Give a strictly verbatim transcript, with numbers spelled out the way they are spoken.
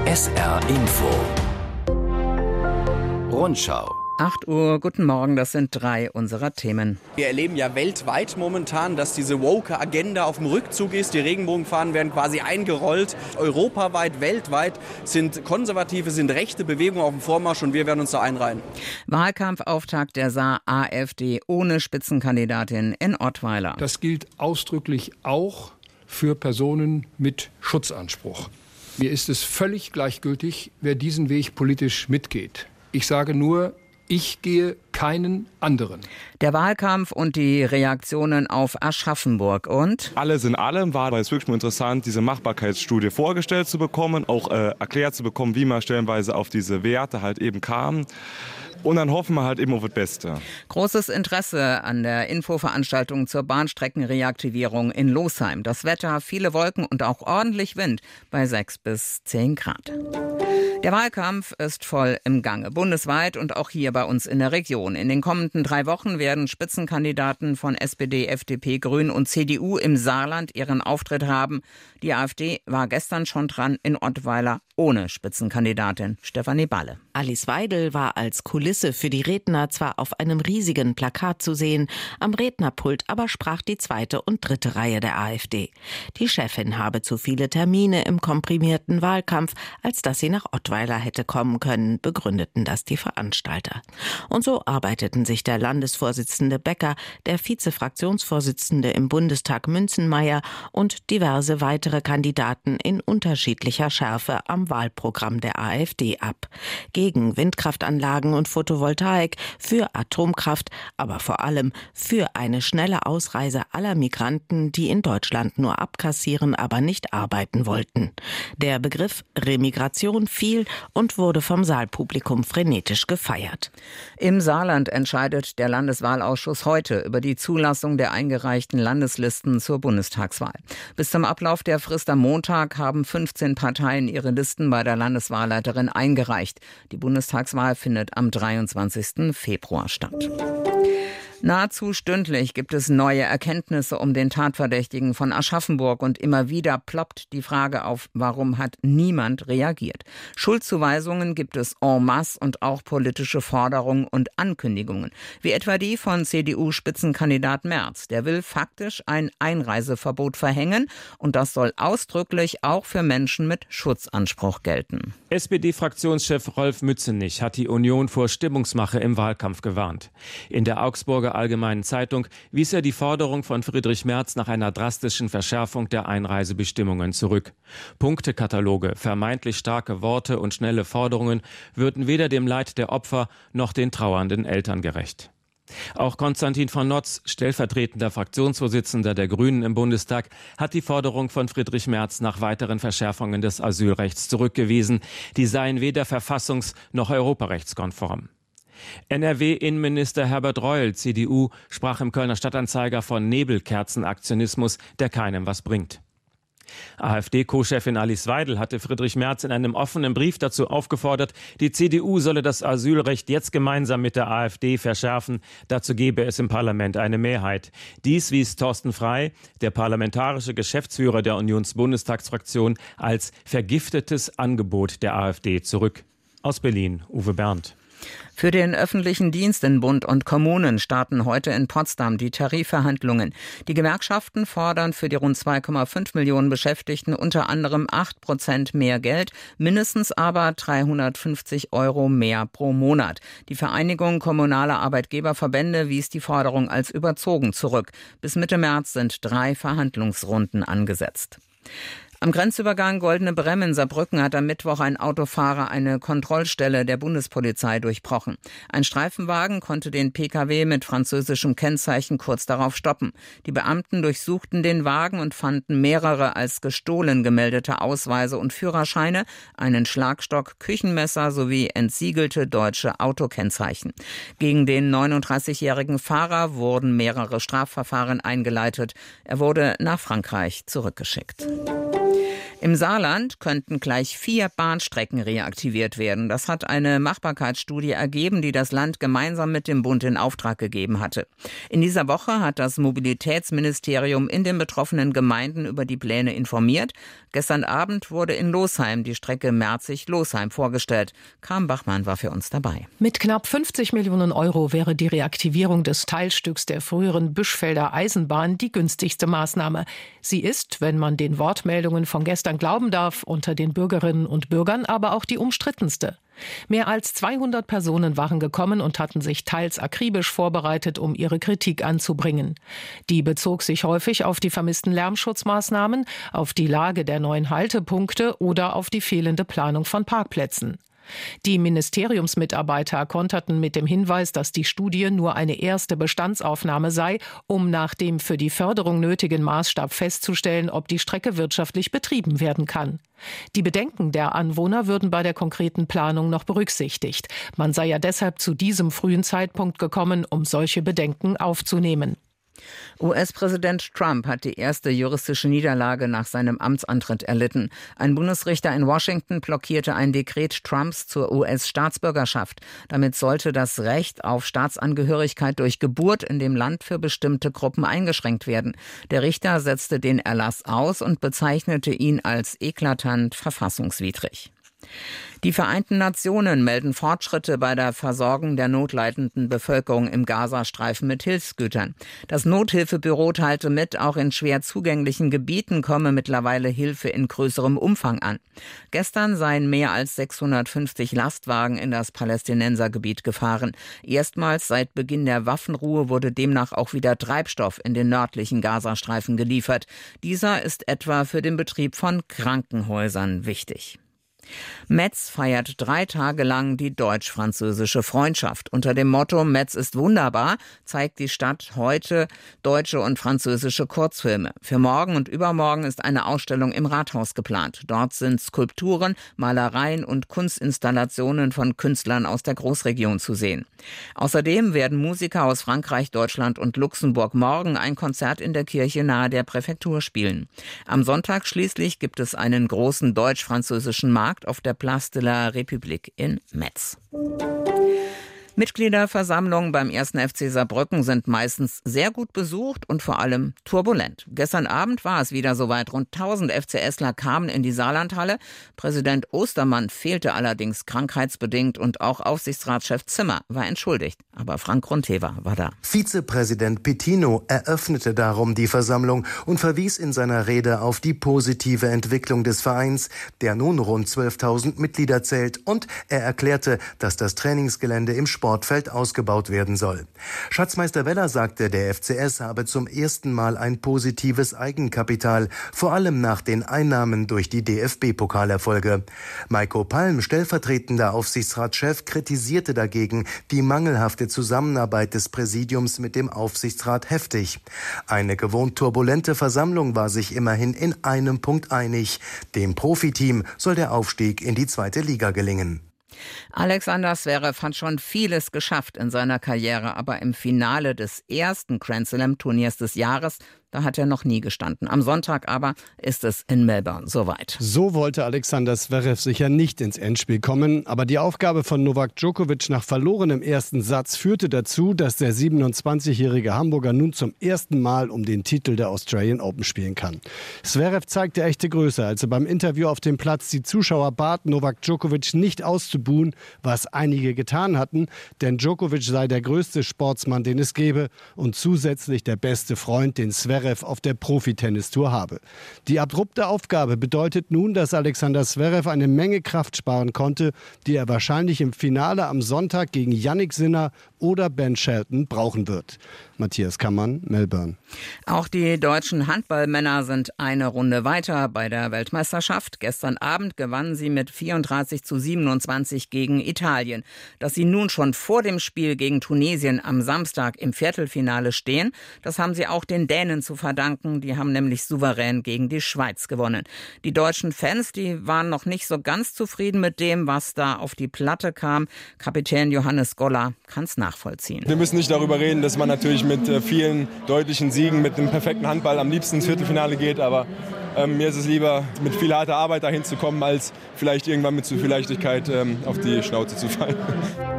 S R Info Rundschau. acht Uhr, guten Morgen, das sind drei unserer Themen. Wir erleben ja weltweit momentan, dass diese woke Agenda auf dem Rückzug ist. Die Regenbogenfahnen werden quasi eingerollt. Europaweit, weltweit sind konservative, sind rechte Bewegungen auf dem Vormarsch und wir werden uns da einreihen. Wahlkampfauftakt der Saar AfD ohne Spitzenkandidatin in Ottweiler. Das gilt ausdrücklich auch für Personen mit Schutzanspruch. Mir ist es völlig gleichgültig, wer diesen Weg politisch mitgeht. Ich sage nur, ich gehe keinen anderen. Der Wahlkampf und die Reaktionen auf Aschaffenburg und? Alles in allem war es wirklich mal interessant, diese Machbarkeitsstudie vorgestellt zu bekommen, auch äh, erklärt zu bekommen, wie man stellenweise auf diese Werte halt eben kam. Und dann hoffen wir halt eben auf das Beste. Großes Interesse an der Infoveranstaltung zur Bahnstreckenreaktivierung in Losheim. Das Wetter, viele Wolken und auch ordentlich Wind bei sechs bis zehn Grad. Der Wahlkampf ist voll im Gange, bundesweit und auch hier bei uns in der Region. In den kommenden drei Wochen werden Spitzenkandidaten von S P D, F D P, Grünen und C D U im Saarland ihren Auftritt haben. Die AfD war gestern schon dran in Ottweiler ohne Spitzenkandidatin Stefanie Balle. Alice Weidel war als Kulisse für die Redner zwar auf einem riesigen Plakat zu sehen, am Rednerpult aber sprach die zweite und dritte Reihe der AfD. Die Chefin habe zu viele Termine im komprimierten Wahlkampf, als dass sie nach Ottweiler hätte kommen können, begründeten das die Veranstalter. Und so arbeiteten sich der Landesvorsitzende Becker, der Vizefraktionsvorsitzende im Bundestag Münzenmaier und diverse weitere Kandidaten in unterschiedlicher Schärfe am Wahlprogramm der AfD ab. Gegen Windkraftanlagen und Photovoltaik, für Atomkraft, aber vor allem für eine schnelle Ausreise aller Migranten, die in Deutschland nur abkassieren, aber nicht arbeiten wollten. Der Begriff Remigration fiel und wurde vom Saalpublikum frenetisch gefeiert. Im Saarland entscheidet der Landeswahlausschuss heute über die Zulassung der eingereichten Landeslisten zur Bundestagswahl. Bis zum Ablauf der Frist am Montag haben fünfzehn Parteien ihre Listen bei der Landeswahlleiterin eingereicht. Die Bundestagswahl findet am dreiundzwanzigsten Februar statt. Nahezu stündlich gibt es neue Erkenntnisse um den Tatverdächtigen von Aschaffenburg und immer wieder ploppt die Frage auf, warum hat niemand reagiert? Schuldzuweisungen gibt es en masse und auch politische Forderungen und Ankündigungen, wie etwa die von C D U-Spitzenkandidat Merz. Der will faktisch ein Einreiseverbot verhängen und das soll ausdrücklich auch für Menschen mit Schutzanspruch gelten. S P D-Fraktionschef Rolf Mützenich hat die Union vor Stimmungsmache im Wahlkampf gewarnt. In der Augsburger Allgemeinen Zeitung wies er die Forderung von Friedrich Merz nach einer drastischen Verschärfung der Einreisebestimmungen zurück. Punktekataloge, vermeintlich starke Worte und schnelle Forderungen würden weder dem Leid der Opfer noch den trauernden Eltern gerecht. Auch Konstantin von Notz, stellvertretender Fraktionsvorsitzender der Grünen im Bundestag, hat die Forderung von Friedrich Merz nach weiteren Verschärfungen des Asylrechts zurückgewiesen. Die seien weder verfassungs- noch europarechtskonform. N R W-Innenminister Herbert Reul, C D U, sprach im Kölner Stadtanzeiger von Nebelkerzenaktionismus, der keinem was bringt. AfD-Co-Chefin Alice Weidel hatte Friedrich Merz in einem offenen Brief dazu aufgefordert, die C D U solle das Asylrecht jetzt gemeinsam mit der AfD verschärfen. Dazu gebe es im Parlament eine Mehrheit. Dies wies Thorsten Frey, der parlamentarische Geschäftsführer der Unionsbundestagsfraktion, als vergiftetes Angebot der AfD zurück. Aus Berlin, Uwe Berndt. Für den öffentlichen Dienst in Bund und Kommunen starten heute in Potsdam die Tarifverhandlungen. Die Gewerkschaften fordern für die rund zwei Komma fünf Millionen Beschäftigten unter anderem acht Prozent mehr Geld, mindestens aber dreihundertfünfzig Euro mehr pro Monat. Die Vereinigung kommunaler Arbeitgeberverbände wies die Forderung als überzogen zurück. Bis Mitte März sind drei Verhandlungsrunden angesetzt. Am Grenzübergang Goldene Bremm in Saarbrücken hat am Mittwoch ein Autofahrer eine Kontrollstelle der Bundespolizei durchbrochen. Ein Streifenwagen konnte den Pkw mit französischem Kennzeichen kurz darauf stoppen. Die Beamten durchsuchten den Wagen und fanden mehrere als gestohlen gemeldete Ausweise und Führerscheine, einen Schlagstock, Küchenmesser sowie entsiegelte deutsche Autokennzeichen. Gegen den neununddreißigjährigen Fahrer wurden mehrere Strafverfahren eingeleitet. Er wurde nach Frankreich zurückgeschickt. Im Saarland könnten gleich vier Bahnstrecken reaktiviert werden. Das hat eine Machbarkeitsstudie ergeben, die das Land gemeinsam mit dem Bund in Auftrag gegeben hatte. In dieser Woche hat das Mobilitätsministerium in den betroffenen Gemeinden über die Pläne informiert. Gestern Abend wurde in Losheim die Strecke Merzig-Losheim vorgestellt. Carmen Bachmann war für uns dabei. Mit knapp fünfzig Millionen Euro wäre die Reaktivierung des Teilstücks der früheren Büschfelder Eisenbahn die günstigste Maßnahme. Sie ist, wenn man den Wortmeldungen von gestern glauben darf, unter den Bürgerinnen und Bürgern aber auch die umstrittenste. Mehr als zweihundert Personen waren gekommen und hatten sich teils akribisch vorbereitet, um ihre Kritik anzubringen. Die bezog sich häufig auf die vermissten Lärmschutzmaßnahmen, auf die Lage der neuen Haltepunkte oder auf die fehlende Planung von Parkplätzen. Die Ministeriumsmitarbeiter konterten mit dem Hinweis, dass die Studie nur eine erste Bestandsaufnahme sei, um nach dem für die Förderung nötigen Maßstab festzustellen, ob die Strecke wirtschaftlich betrieben werden kann. Die Bedenken der Anwohner würden bei der konkreten Planung noch berücksichtigt. Man sei ja deshalb zu diesem frühen Zeitpunkt gekommen, um solche Bedenken aufzunehmen. U S-Präsident Trump hat die erste juristische Niederlage nach seinem Amtsantritt erlitten. Ein Bundesrichter in Washington blockierte ein Dekret Trumps zur U S-Staatsbürgerschaft. Damit sollte das Recht auf Staatsangehörigkeit durch Geburt in dem Land für bestimmte Gruppen eingeschränkt werden. Der Richter setzte den Erlass aus und bezeichnete ihn als eklatant verfassungswidrig. Die Vereinten Nationen melden Fortschritte bei der Versorgung der notleidenden Bevölkerung im Gazastreifen mit Hilfsgütern. Das Nothilfebüro teilte mit, auch in schwer zugänglichen Gebieten komme mittlerweile Hilfe in größerem Umfang an. Gestern seien mehr als sechshundertfünfzig Lastwagen in das Palästinensergebiet gefahren. Erstmals seit Beginn der Waffenruhe wurde demnach auch wieder Treibstoff in den nördlichen Gazastreifen geliefert. Dieser ist etwa für den Betrieb von Krankenhäusern wichtig. Metz feiert drei Tage lang die deutsch-französische Freundschaft. Unter dem Motto »Metz ist wunderbar« zeigt die Stadt heute deutsche und französische Kurzfilme. Für morgen und übermorgen ist eine Ausstellung im Rathaus geplant. Dort sind Skulpturen, Malereien und Kunstinstallationen von Künstlern aus der Großregion zu sehen. Außerdem werden Musiker aus Frankreich, Deutschland und Luxemburg morgen ein Konzert in der Kirche nahe der Präfektur spielen. Am Sonntag schließlich gibt es einen großen deutsch-französischen Markt auf der Place de la République in Metz. Mitgliederversammlungen beim ersten F C Saarbrücken sind meistens sehr gut besucht und vor allem turbulent. Gestern Abend war es wieder soweit. Rund tausend FCSler kamen in die Saarlandhalle. Präsident Ostermann fehlte allerdings krankheitsbedingt und auch Aufsichtsratschef Zimmer war entschuldigt. Aber Frank Gruntewa war da. Vizepräsident Pitino eröffnete darum die Versammlung und verwies in seiner Rede auf die positive Entwicklung des Vereins, der nun rund zwölftausend Mitglieder zählt, und er erklärte, dass das Trainingsgelände im Sport Sportfeld ausgebaut werden soll. Schatzmeister Weller sagte, der F C S habe zum ersten Mal ein positives Eigenkapital, vor allem nach den Einnahmen durch die D F B-Pokalerfolge. Maiko Palm, stellvertretender Aufsichtsratschef, kritisierte dagegen die mangelhafte Zusammenarbeit des Präsidiums mit dem Aufsichtsrat heftig. Eine gewohnt turbulente Versammlung war sich immerhin in einem Punkt einig. Dem Profiteam soll der Aufstieg in die zweite Liga gelingen. Alexander Zverev hat schon vieles geschafft in seiner Karriere, aber im Finale des ersten Grand Slam-Turniers des Jahres, da hat er noch nie gestanden. Am Sonntag aber ist es in Melbourne soweit. So wollte Alexander Zverev sicher nicht ins Endspiel kommen, aber die Aufgabe von Novak Djokovic nach verlorenem ersten Satz führte dazu, dass der siebenundzwanzigjährige Hamburger nun zum ersten Mal um den Titel der Australian Open spielen kann. Zverev zeigte echte Größe, als er beim Interview auf dem Platz die Zuschauer bat, Novak Djokovic nicht auszubuhen, was einige getan hatten, denn Djokovic sei der größte Sportsmann, den es gebe, und zusätzlich der beste Freund, den Zverev auf der Profitennistour habe. Die abrupte Aufgabe bedeutet nun, dass Alexander Zverev eine Menge Kraft sparen konnte, die er wahrscheinlich im Finale am Sonntag gegen Jannik Sinner oder Ben Shelton brauchen wird. Matthias Kammann, Melbourne. Auch die deutschen Handballmänner sind eine Runde weiter bei der Weltmeisterschaft. Gestern Abend gewannen sie mit vierunddreißig zu siebenundzwanzig gegen Italien. Dass sie nun schon vor dem Spiel gegen Tunesien am Samstag im Viertelfinale stehen, das haben sie auch den Dänen zu verdanken. Die haben nämlich souverän gegen die Schweiz gewonnen. Die deutschen Fans, die waren noch nicht so ganz zufrieden mit dem, was da auf die Platte kam. Kapitän Johannes Goller kann es nachvollziehen. Wir müssen nicht darüber reden, dass man natürlich mit vielen deutlichen Siegen, mit einem perfekten Handball am liebsten ins Viertelfinale geht, aber Ähm, mir ist es lieber, mit viel harter Arbeit dahin zu kommen, als vielleicht irgendwann mit zu viel Leichtigkeit ähm, auf die Schnauze zu fallen.